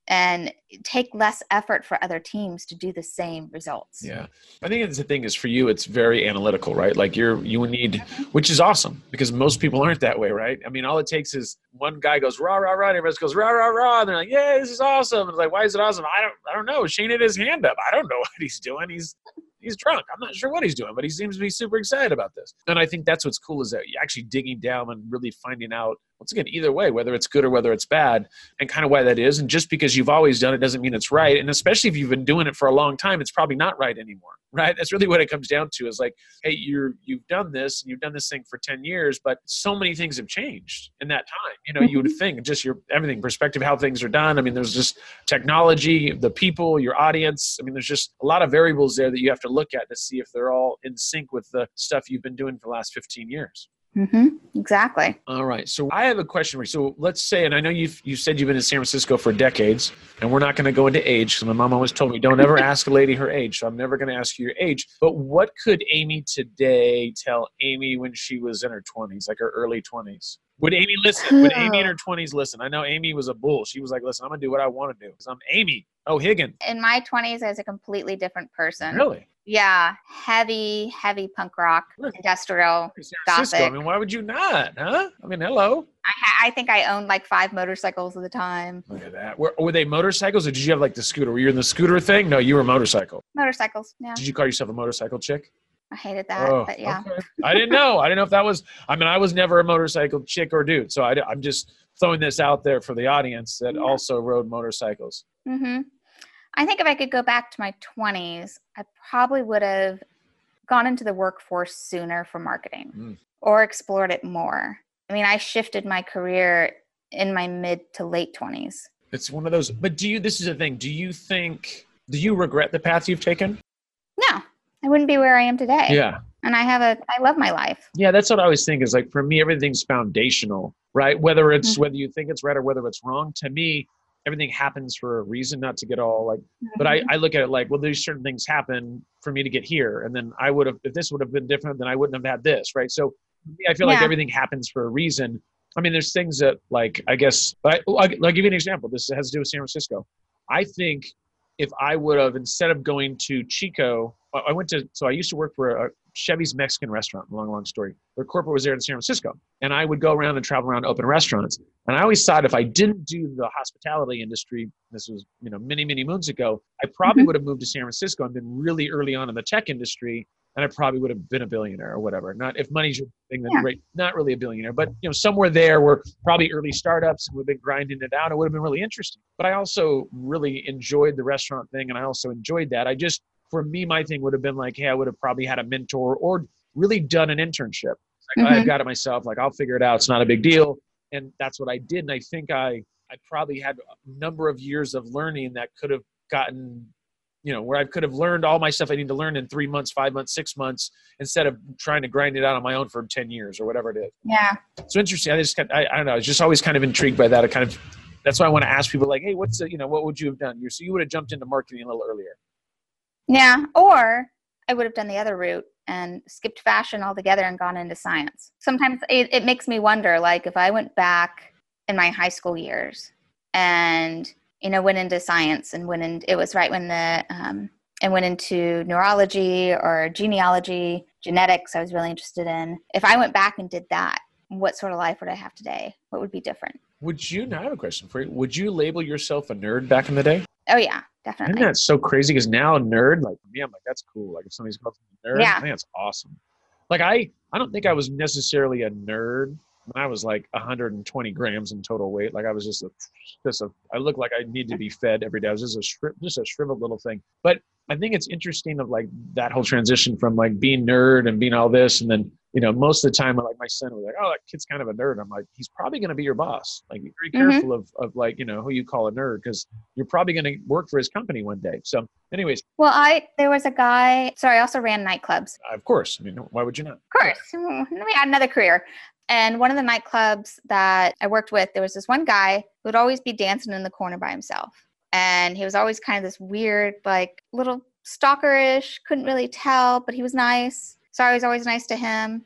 and take less effort for other teams to do the same results. Yeah. I think it's the thing is for you, it's very analytical, right? Like you need, which is awesome because most people aren't that way, right? I mean, all it takes is one guy goes, rah, rah, rah, and everybody else goes, rah, rah, rah. And they're like, yeah, this is awesome. And it's like, why is it awesome? I don't know. Shane had his hand up. I don't know what he's doing. He's drunk. I'm not sure what he's doing, but he seems to be super excited about this. And I think that's what's cool is that you're actually digging down and really finding out, once again, either way, whether it's good or whether it's bad, and kind of why that is. And just because you've always done it doesn't mean it's right. And especially if you've been doing it for a long time, it's probably not right anymore, right? That's really what it comes down to is like, hey, you've done this, and you've done this thing for 10 years, but so many things have changed in that time. You know, you would think just your everything, perspective, how things are done. I mean, there's just technology, the people, your audience. I mean, there's just a lot of variables there that you have to look at to see if they're all in sync with the stuff you've been doing for the last 15 years. Exactly. All right. So I have a question for you. So let's say, and I know you said you've been in San Francisco for decades, and we're not going to go into age because my mom always told me don't ever ask a lady her age. So I'm never going to ask you your age. But what could Amy today tell Amy when she was in her 20s, like her early 20s? Would Amy listen? Would Amy in her 20s listen? I know Amy was a bull. She was like, listen, I'm going to do what I want to do because I'm Amy O'Higgins. In my 20s, I was a completely different person. Really? Yeah. Heavy punk rock, industrial, gothic. I mean, why would you not, huh? I mean, hello. I think I owned like 5 motorcycles at the time. Look at that. Were they motorcycles or did you have like the scooter? Were you in the scooter thing? No, you were a motorcycle. Motorcycles, yeah. Did you call yourself a motorcycle chick? I hated that, but yeah. Okay. I didn't know. I didn't know if that was, I mean, I was never a motorcycle chick or dude. So I'm just throwing this out there for the audience that also rode motorcycles. I think if I could go back to my 20s, I probably would have gone into the workforce sooner for marketing or explored it more. I mean, I shifted my career in my mid to late 20s. It's one of those, but this is the thing. Do you regret the path you've taken? No, I wouldn't be where I am today. Yeah. And I love my life. Yeah, that's what I always think is like, for me, everything's foundational, right? Whether you think it's right or whether it's wrong, to me, everything happens for a reason, not to get all like, but I look at it like, well, there's certain things happen for me to get here. And then if this would have been different, then I wouldn't have had this. Right. So I feel like everything happens for a reason. I mean, there's things that like, I guess, but I'll give you an example. This has to do with San Francisco. I think if I would have, instead of going to Chico, I used to work for a Chevy's Mexican restaurant, long story. Their corporate was there in San Francisco. And I would go around and travel around, open restaurants. And I always thought if I didn't do the hospitality industry, this was, many, many moons ago, I probably would have moved to San Francisco and been really early on in the tech industry. And I probably would have been a billionaire or whatever. Not if money's your thing, then great. Not really a billionaire, but somewhere there were probably early startups and we've been grinding it out. It would have been really interesting. But I also really enjoyed the restaurant thing. And I also enjoyed that. For me, my thing would have been like, hey, I would have probably had a mentor or really done an internship. Like, I've got it myself. Like, I'll figure it out. It's not a big deal. And that's what I did. And I think I probably had a number of years of learning that could have gotten, where I could have learned all my stuff I need to learn in 3 months, 5 months, 6 months, instead of trying to grind it out on my own for 10 years or whatever it is. Yeah. So interesting. I don't know. I was just always kind of intrigued by that. That's why I want to ask people like, hey, what would you have done? So you would have jumped into marketing a little earlier. Yeah. Or I would have done the other route and skipped fashion altogether and gone into science. Sometimes it makes me wonder, like if I went back in my high school years and, went into science and it was right when I went into neurology or genealogy, genetics I was really interested in. If I went back and did that, what sort of life would I have today? What would be different? Now I have a question for you. Would you label yourself a nerd back in the day? Oh yeah, definitely. Isn't that so crazy? Because now nerd, like for me, I'm like, that's cool. Like if somebody's called me a nerd, I think that's awesome. Like I don't think I was necessarily a nerd when I was like 120 grams in total weight. Like I was I looked like I need to be fed every day. I was just a shriveled little thing. But I think it's interesting of like that whole transition from like being nerd and being all this. And then, most of the time, like my son was like, oh, that kid's kind of a nerd. I'm like, he's probably going to be your boss. Like be very careful of like, who you call a nerd because you're probably going to work for his company one day. So anyways. Well, there was a guy, I also ran nightclubs. Of course. I mean, why would you not? Of course. Let me add another career. And one of the nightclubs that I worked with, there was this one guy who would always be dancing in the corner by himself. And he was always kind of this weird, like little stalkerish, couldn't really tell, but he was nice. So I was always nice to him.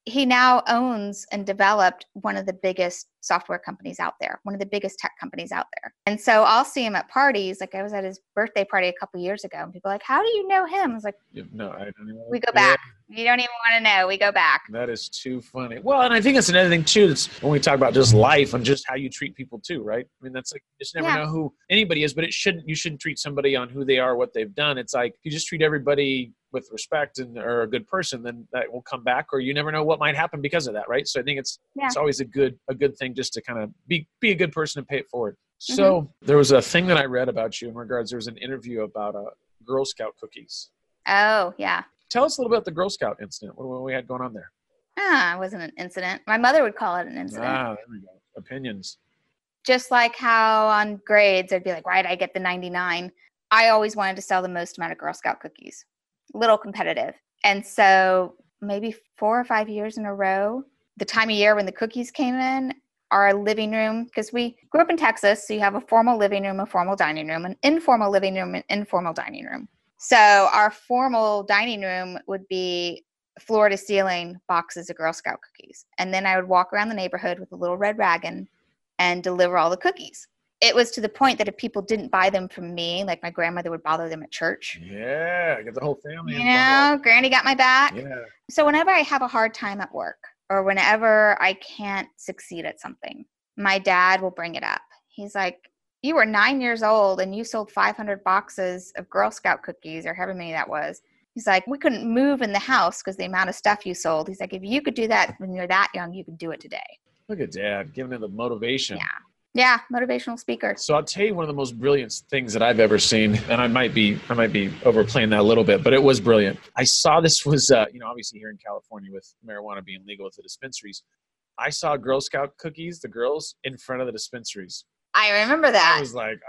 he now owns and developed one of the biggest software companies out there, one of the biggest tech companies out there. And so I'll see him at parties. Like I was at his birthday party a couple years ago, and people are like, how do you know him? I was like, no, I don't even. We go back. You don't even want to know. We go back. That is too funny. Well, and I think it's another thing too. That's when we talk about just life and just how you treat people too, right? I mean, that's like you just never know who anybody is, but you shouldn't treat somebody on who they are, what they've done. It's like if you just treat everybody with respect and are a good person, then that will come back, or you never know what might happen because of that, right? So I think it's always a good thing just to kind of be a good person and pay it forward. So there was a thing that I read about you in regards. There was an interview about Girl Scout cookies. Oh yeah. Tell us a little about the Girl Scout incident. What we had going on there? It wasn't an incident. My mother would call it an incident. There we go. Opinions. Just like how on grades, I'd be like, right, I get the 99. I always wanted to sell the most amount of Girl Scout cookies. A little competitive. And so maybe 4 or 5 years in a row, the time of year when the cookies came in, our living room, because we grew up in Texas, so you have a formal living room, a formal dining room, an informal living room, an informal dining room. So our formal dining room would be floor to ceiling boxes of Girl Scout cookies. And then I would walk around the neighborhood with a little red wagon and deliver all the cookies. It was to the point that if people didn't buy them from me, like my grandmother would bother them at church. Yeah, get the whole family involved. You know, Granny got my back. Yeah. So whenever I have a hard time at work or whenever I can't succeed at something, my dad will bring it up. He's like, you were 9 years old and you sold 500 boxes of Girl Scout cookies or however many that was. He's like, we couldn't move in the house because the amount of stuff you sold. He's like, if you could do that when you're that young, you could do it today. Look at Dad giving him the motivation. Yeah, motivational speaker. So I'll tell you one of the most brilliant things that I've ever seen, and I might be overplaying that a little bit, but it was brilliant. I saw this was, obviously here in California with marijuana being legal at the dispensaries. I saw Girl Scout cookies, the girls, in front of the dispensaries. I remember that. I was like,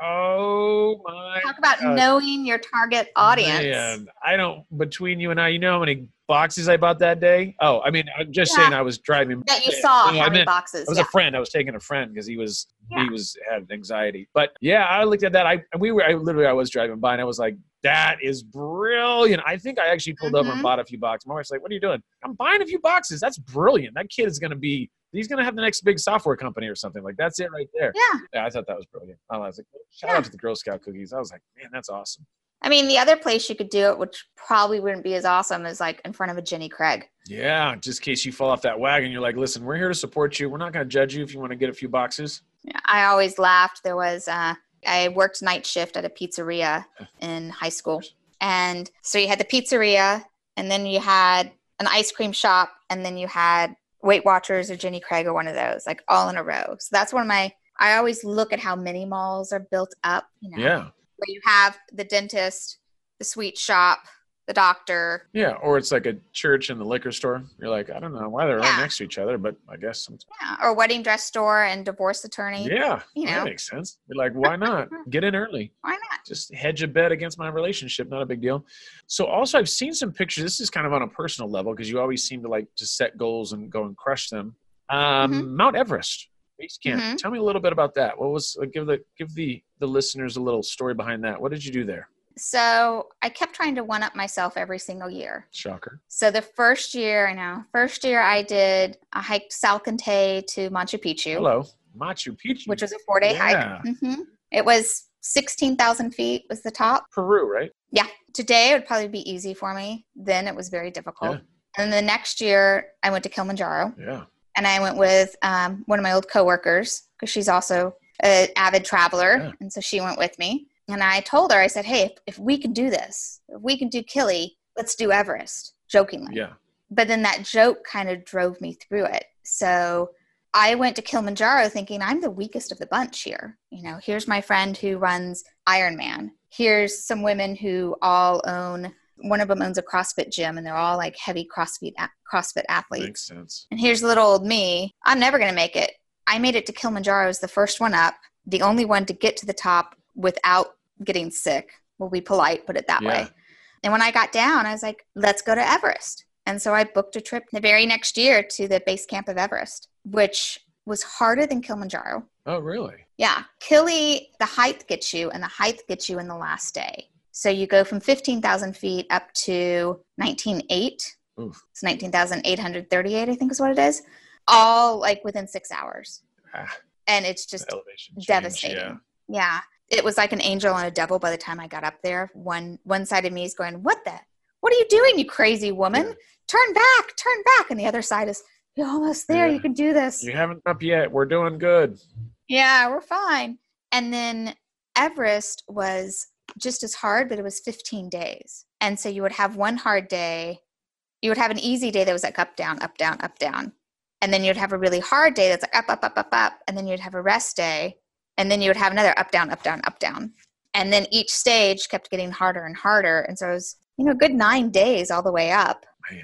oh my Talk about knowing your target audience. Man, between you and I, you know how many boxes I bought that day? Oh, I mean, I'm just saying I was driving. That you saw how many boxes. I was a friend. I was taking a friend because he had anxiety. But yeah, I looked at that. I was driving by and I was like, that is brilliant. I think I actually pulled over and bought a few boxes. My wife's like, what are you doing? I'm buying a few boxes. That's brilliant. That kid is going to he's going to have the next big software company or something. Like, that's it right there. Yeah, I thought that was brilliant. I was like, shout out to the Girl Scout cookies. I was like, man, that's awesome. I mean, the other place you could do it, which probably wouldn't be as awesome, is like in front of a Jenny Craig. Yeah, just in case you fall off that wagon, you're like, listen, we're here to support you. We're not going to judge you if you want to get a few boxes. Yeah, I always laughed. There was, I worked night shift at a pizzeria in high school. And so you had the pizzeria, and then you had an ice cream shop, and then you had Weight Watchers or Jenny Craig or one of those, like all in a row. So that's I always look at how mini malls are built up, Yeah. Where you have the dentist, the sweet shop, the doctor. Yeah, or it's like a church and the liquor store. You're like, I don't know why they're right next to each other, but I guess sometimes. Yeah, or wedding dress store and divorce attorney. Yeah, that makes sense. You're like, why not? Get in early. Why not? Just hedge a bet against my relationship. Not a big deal. So also I've seen some pictures. This is kind of on a personal level because you always seem to like to set goals and go and crush them. Mount Everest. Base camp. Tell me a little bit about that. What was give the listeners a little story behind that? What did you do there? So I kept trying to one up myself every single year. Shocker. So the first year I did I hiked Salcantay to Machu Picchu. Hello, Machu Picchu, which was a 4-day hike. It was 16,000 feet was the top. Peru, right? Yeah. Today it would probably be easy for me. Then it was very difficult. Yeah. And the next year I went to Kilimanjaro. Yeah. And I went with one of my old coworkers because she's also an avid traveler. Yeah. And so she went with me. And I told her, I said, hey, if we can do this, if we can do Kili, let's do Everest, jokingly. Yeah. But then that joke kind of drove me through it. So I went to Kilimanjaro thinking I'm the weakest of the bunch here. Here's my friend who runs Ironman. Here's some women who all own, one of them owns a CrossFit gym, and they're all like heavy CrossFit athletes. Makes sense. And here's little old me. I'm never going to make it. I made it to Kilimanjaro as the first one up, the only one to get to the top without getting sick. We'll be polite, put it that way. And when I got down, I was like, let's go to Everest. And so I booked a trip the very next year to the base camp of Everest, which was harder than Kilimanjaro. Oh, really? Yeah. Kili, the height gets you, and the height gets you in the last day. So you go from 15,000 feet up to 19,800. Oof. It's 19,838, I think is what it is. All like within 6 hours. And it's just Elevation change, devastating. Yeah. It was like an angel and a devil by the time I got up there. One side of me is going, what are you doing, you crazy woman? Yeah. Turn back. And the other side is, you're almost there. Yeah. You can do this. You haven't up yet. We're doing good. Yeah, we're fine. And then Everest was just as hard, but it was 15 days. And so you would have one hard day. You would have an easy day that was like up, down, up, down, up, down. And then you'd have a really hard day that's like up, up, up, up, up. And then you'd have a rest day. And then you would have another up, down, up, down, up, down. And then each stage kept getting harder and harder. And so it was, a good 9 days all the way up. Man.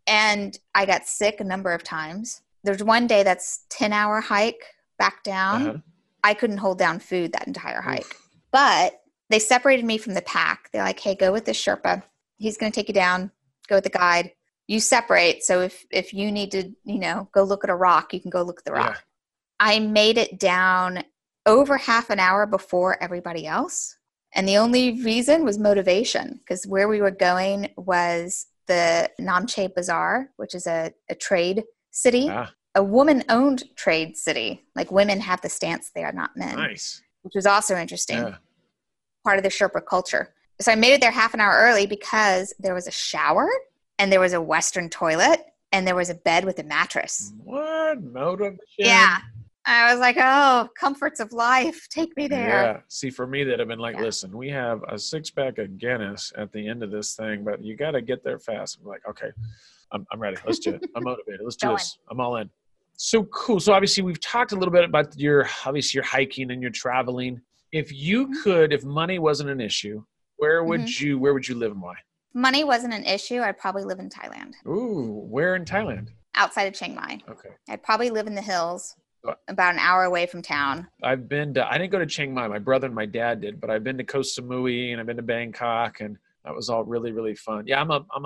And I got sick a number of times. There's one day that's 10-hour hike back down. Uh-huh. I couldn't hold down food that entire hike. But they separated me from the pack. They're like, hey, go with this Sherpa. He's going to take you down. Go with the guide. You separate. So if you need to, go look at a rock, you can go look at the rock. Yeah. I made it down over half an hour before everybody else. And the only reason was motivation, because where we were going was the Namche Bazaar, which is a trade city, a woman-owned trade city. Like women have the stance there, not men. Nice. Which was also interesting. Yeah. Part of the Sherpa culture. So I made it there half an hour early because there was a shower and there was a Western toilet and there was a bed with a mattress. What? Motivation? Yeah. I was like, oh, comforts of life. Take me there. Yeah. See, for me, that'd have been like, listen, we have a 6-pack of Guinness at the end of this thing, but you got to get there fast. I'm like, okay, I'm ready. Let's do it. I'm motivated. Let's do this. I'm all in. So cool. So obviously we've talked a little bit about your hiking and your traveling. If you could, if money wasn't an issue, where would you live and why? Money wasn't an issue. I'd probably live in Thailand. Ooh, where in Thailand? Outside of Chiang Mai. Okay. I'd probably live in the hills, about an hour away from town. I didn't go to Chiang Mai. My brother and my dad did, but I've been to Koh Samui and I've been to Bangkok, and that was all really, really fun. Yeah,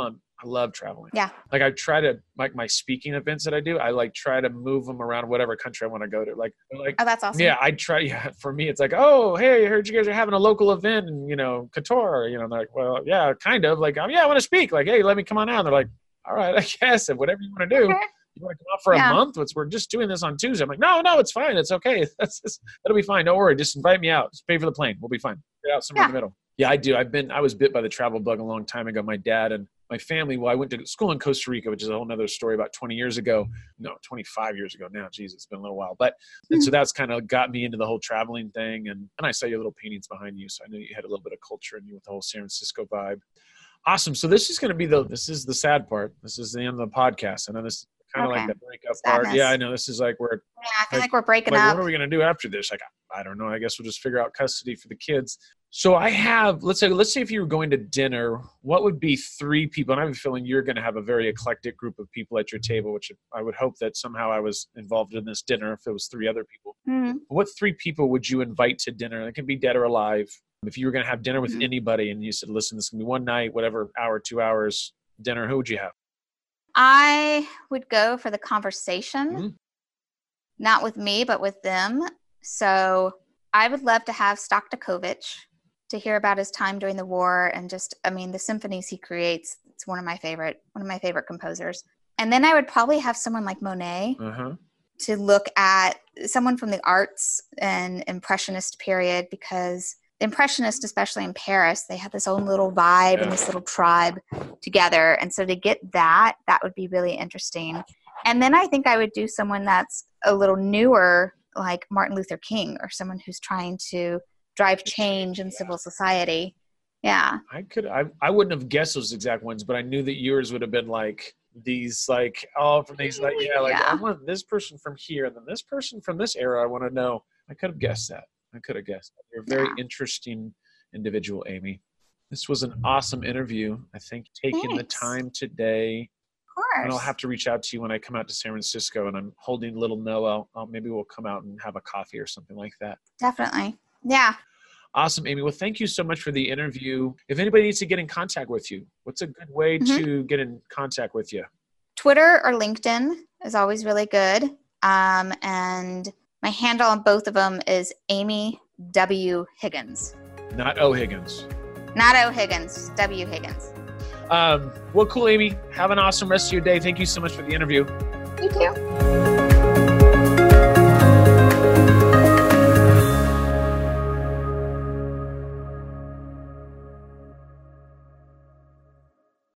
I love traveling. Yeah. Like I try to, like my speaking events that I do, I like try to move them around whatever country I want to go to. Like, oh, that's awesome. Yeah, I try. Yeah, for me, it's like, oh, hey, I heard you guys are having a local event in, Qatar. They're like, well, yeah, kind of. Like, yeah, I want to speak. Like, hey, let me come on out. And they're like, all right, I guess, if whatever you want to do. Okay. You want to come out for a month? We're just doing this on Tuesday. I'm like, no, it's fine. It's okay. That'll be fine. Don't worry. Just invite me out. Just pay for the plane. We'll be fine. Get out somewhere in the middle. Yeah, I do. I was bit by the travel bug a long time ago. My dad and my family, I went to school in Costa Rica, which is a whole nother story, about 20 years ago. No, 25 years ago now. Geez, it's been a little while. But and so that's kind of got me into the whole traveling thing. And I saw your little paintings behind you. So I knew you had a little bit of culture in you with the whole San Francisco vibe. Awesome. So this is going to be this is the sad part. This is the end of the podcast. I know this is kind of like the breakup part. Yeah, I know. This is like where I feel like we're breaking up. What are we going to do after this? Like, I don't know. I guess we'll just figure out custody for the kids. So I have, let's say if you were going to dinner, what would be 3 people? And I have a feeling you're going to have a very eclectic group of people at your table, which I would hope that somehow I was involved in this dinner if it was 3 other people. Mm-hmm. What 3 people would you invite to dinner? It can be dead or alive. If you were going to have dinner with anybody and you said, listen, this can be one night, whatever, hour, 2 hours dinner, who would you have? I would go for the conversation, not with me, but with them. So I would love to have Shostakovich to hear about his time during the war and the symphonies he creates. It's one of my favorite composers. And then I would probably have someone like Monet to look at, someone from the arts and Impressionist period, because the Impressionists, especially in Paris, they have this own little vibe and this little tribe together. And so to get that would be really interesting. And then I think I would do someone that's a little newer, like Martin Luther King, or someone who's trying to drive change in civil society. Yeah. I wouldn't have guessed those exact ones, but I knew that yours would have been like these, like, all from these, like, I want this person from here and then this person from this era I want to know. I could have guessed that. You're a very interesting individual, Amy. This was an awesome interview. I think taking the time today. Of course. And I'll have to reach out to you when I come out to San Francisco and I'm holding little Noah. Maybe we'll come out and have a coffee or something like that. Definitely. Yeah. Awesome, Amy. Well, thank you so much for the interview. If anybody needs to get in contact with you, what's a good way to get in contact with you? Twitter or LinkedIn is always really good. And my handle on both of them is Amy W. Higgins. Not O. Higgins. Not O. Higgins, W. Higgins. Well, cool, Amy. Have an awesome rest of your day. Thank you so much for the interview. You too.